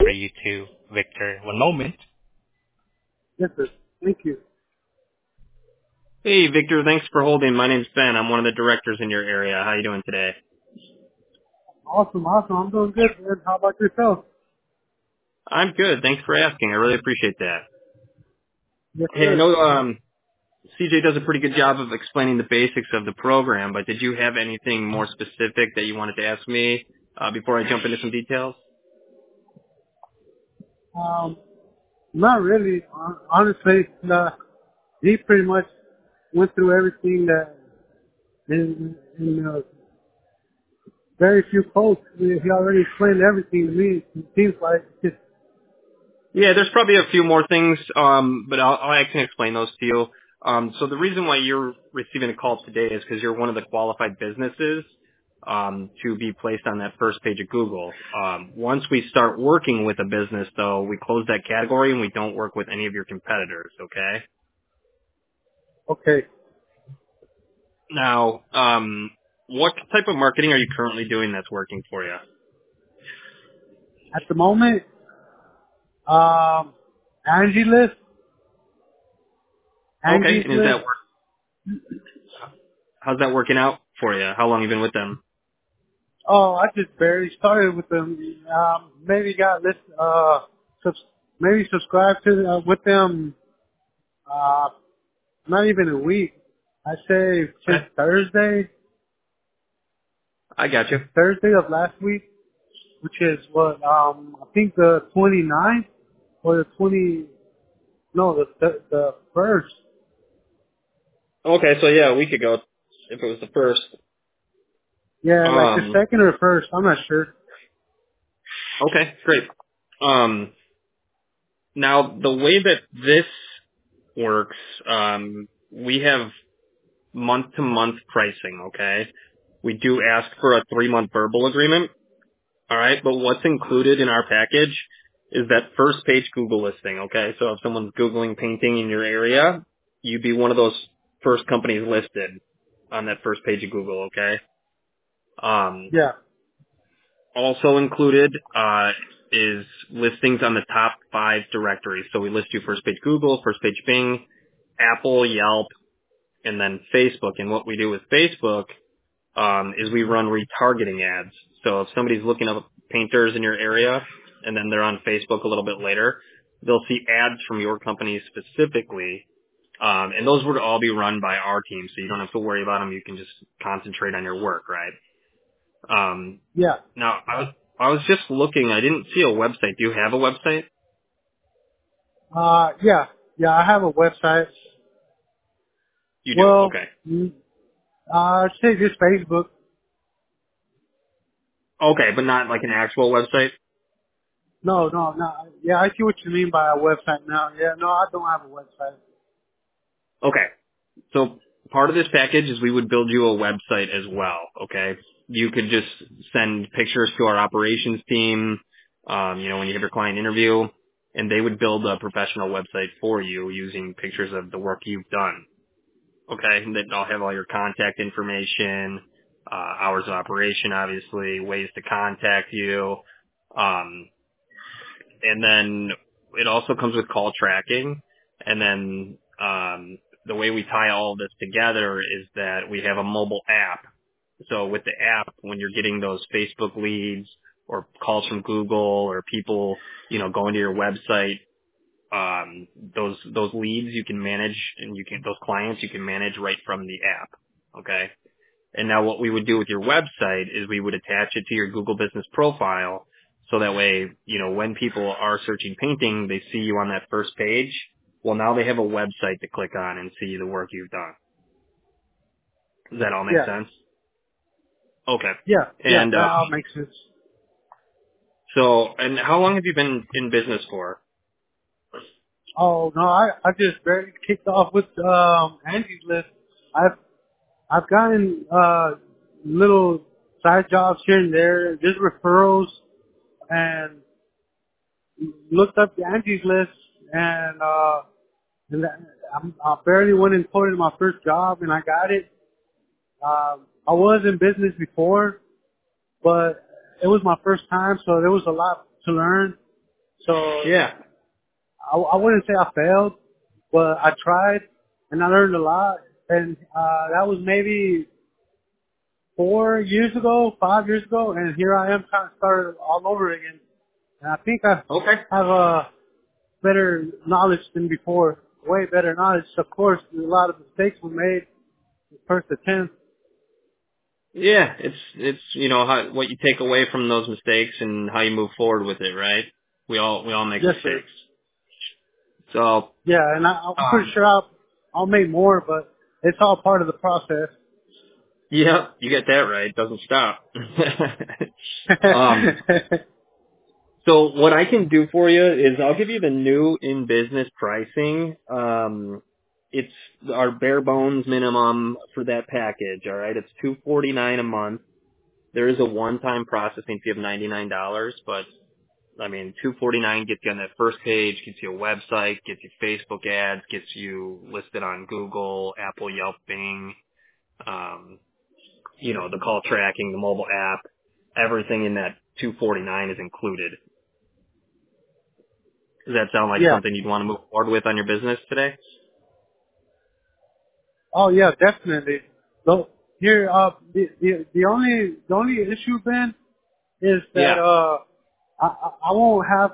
transfer you to Victor. One moment. Yes, sir. Thank you. Hey, Victor, thanks for holding. My name's Ben. I'm one of the directors in your area. How you doing today? Awesome. I'm doing good, man. How about yourself? I'm good. Thanks for asking. I really appreciate that. Yes, Hey, I sir. know CJ does a pretty good job of explaining the basics of the program, but did you have anything more specific that you wanted to ask me before I jump into some details? Not really. Honestly, he pretty much went through everything that in very few quotes. He already explained everything to me. It seems like just Yeah, there's probably a few more things, but I can explain those to you. So the reason why you're receiving a call today is because you're one of the qualified businesses to be placed on that first page of Google. Once we start working with a business, though, we close that category and we don't work with any of your competitors, okay? okay. Now, what type of marketing are you currently doing that's working for you? At the moment, Angie List. Okay, Angie's and List. how's that working out for you? How long have you been with them? Oh, I just barely started with them. Maybe got maybe subscribed to with them. Not even a week. I say since Okay, I got you. Thursday of last week, which is what I think the 29th or the 20. No, the first. Okay, so yeah, a week ago, if it was the first. Yeah, like the second or first. I'm not sure. Okay, great. Now the way that this works, we have month-to-month pricing, okay? We do ask for a 3-month verbal agreement, all right? But what's included in our package is that first page Google listing, okay? So if someone's Googling painting in your area, you'd be one of those first companies listed on that first page of Google, okay? Yeah. Also included is listings on the top 5 directories. So we list you first page Google, first page Bing, Apple, Yelp, and then Facebook. And what we do with Facebook is we run retargeting ads. So if somebody's looking up painters in your area and then they're on Facebook a little bit later, they'll see ads from your company specifically. And those would all be run by our team, so you don't have to worry about them. You can just concentrate on your work, right? Yeah. Now, I was just looking. I didn't see a website. Do you have a website? Yeah. Yeah. I have a website. You do. Well, Okay. I'd say just Facebook. Okay, but not like an actual website? No. Yeah, I see what you mean by a website now. Yeah, no, I don't have a website. Okay. So part of this package is we would build you a website as well, okay? You could just send pictures to our operations team, when you have your client interview, and they would build a professional website for you using pictures of the work you've done, okay? And then I'll have all your contact information, hours of operation, obviously, ways to contact you, and then it also comes with call tracking, and then the way we tie all of this together is that we have a mobile app. So with the app, when you're getting those Facebook leads or calls from Google or people, going to your website, those leads you can manage, and those clients you can manage right from the app. Okay. And now what we would do with your website is we would attach it to your Google business profile. So that way, when people are searching painting, they see you on that first page. Well, now they have a website to click on and see the work you've done. Does that all make Yeah. sense? Okay. Yeah. And That all makes sense. and how long have you been in business for? Oh no, I just barely kicked off with Angie's List. I've gotten little side jobs here and there, just referrals, and looked up the Angie's List, and I barely went and put in my first job, and I got it. I was in business before, but it was my first time, so there was a lot to learn. So Yeah. I wouldn't say I failed, but I tried and I learned a lot. And that was maybe 4 years ago, 5 years ago, and here I am trying to start all over again. And I think I Okay. have a better knowledge than before, way better knowledge. Of course, a lot of mistakes were made the first attempt. Yeah, it's what you take away from those mistakes and how you move forward with it, right? We all make Yes, sir. mistakes. So, Yeah, and I'm pretty sure I'll make more, but it's all part of the process. yeah, you get that right. It doesn't stop. um, so what I can do for you is I'll give you the new in business pricing. It's our bare bones minimum for that package. All right, it's $249 a month. There is a one-time processing fee of $99, but I mean, $249 gets you on that first page, gets you a website, gets you Facebook ads, gets you listed on Google, Apple, Yelp, Bing, the call tracking, the mobile app, everything in that $249 is included. Does that sound like Yeah. something you'd want to move forward with on your business today? Oh yeah, definitely. So here, the only issue, Ben, is that Yeah. I won't have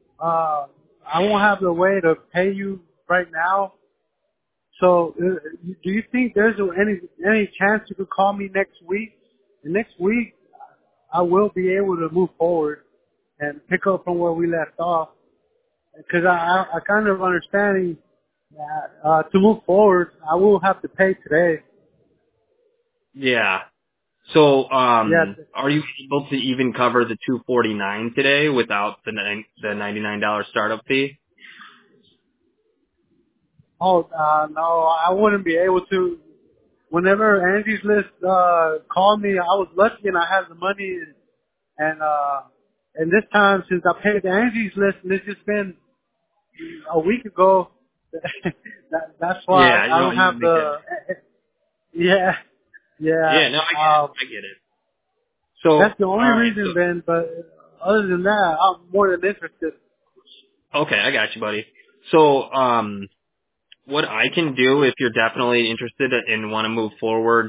the way to pay you right now. So do you think there's any chance you could call me next week? And next week I will be able to move forward and pick up from where we left off. Because I kind of understanding that to move forward I will have to pay today. Yeah. So, Yeah. are you able to even cover the $249 today without the $99 startup fee? Oh, no, I wouldn't be able to. Whenever Angie's List called me, I was lucky and I had the money, and this time since I paid the Angie's List, and it's just been a week ago, that's why Yeah, I don't you have make that. the. Yeah, Yeah, yeah. no, I get it. So, That's the all only right. reason, Ben. But other than that, I'm more than interested. Okay, I got you, buddy. So, what I can do if you're definitely interested and want to move forward,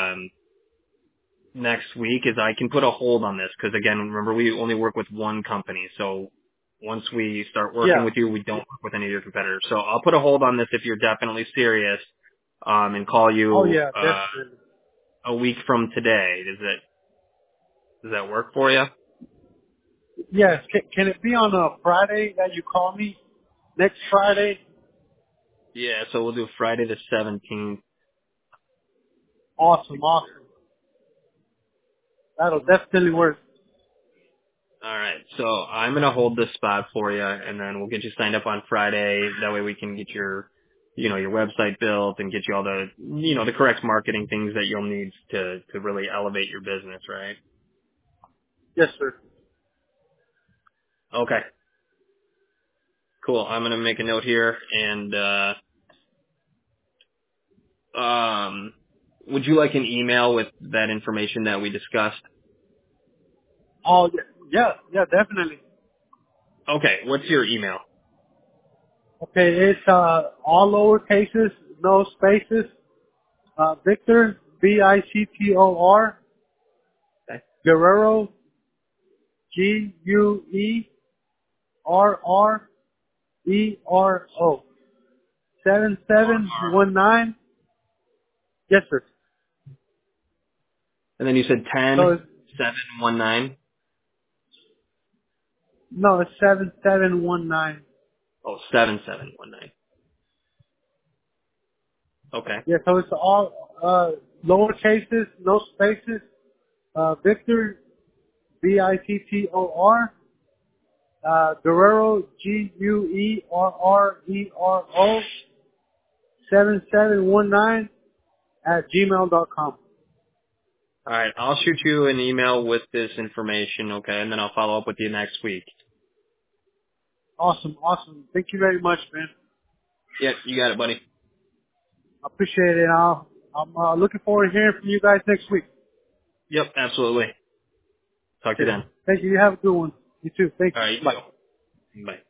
next week is I can put a hold on this because again, remember we only work with one company. So once we start working Yeah. with you, we don't work with any of your competitors. So I'll put a hold on this if you're definitely serious, and call Oh you, yeah, definitely. a week from today. Does that work for you? Yes. Can it be on a Friday that you call me? Next Friday? Yeah. So we'll do Friday the 17th. Awesome, awesome. That'll definitely work. All right. So I'm going to hold this spot for you and then we'll get you signed up on Friday. That way we can get your website built and get you all the, the correct marketing things that you'll need to really elevate your business, right? Yes, sir. Okay. Cool. I'm going to make a note here and, would you like an email with that information that we discussed? Oh, yeah, definitely. Okay. What's your email? Okay, it's all lower cases, no spaces. Victor, Victor, Okay. Guerrero, Guerrero, 7719. Yes, sir. And then you said So it's, 10719. no, it's 7719. Oh, 7719. Okay. Yeah, so it's all lower cases, no spaces. Victor, Victor, Guerrero, Guerrero, 7719 @gmail.com. All right. I'll shoot you an email with this information, okay, and then I'll follow up with you next week. Awesome, awesome. Thank you very much, man. Yep, you got it, buddy. I appreciate it. I'm looking forward to hearing from you guys next week. Yep, absolutely. Talk to you Okay. then. Thank you. You have a good one. You too. Thank All you. right, you Bye. too. Bye.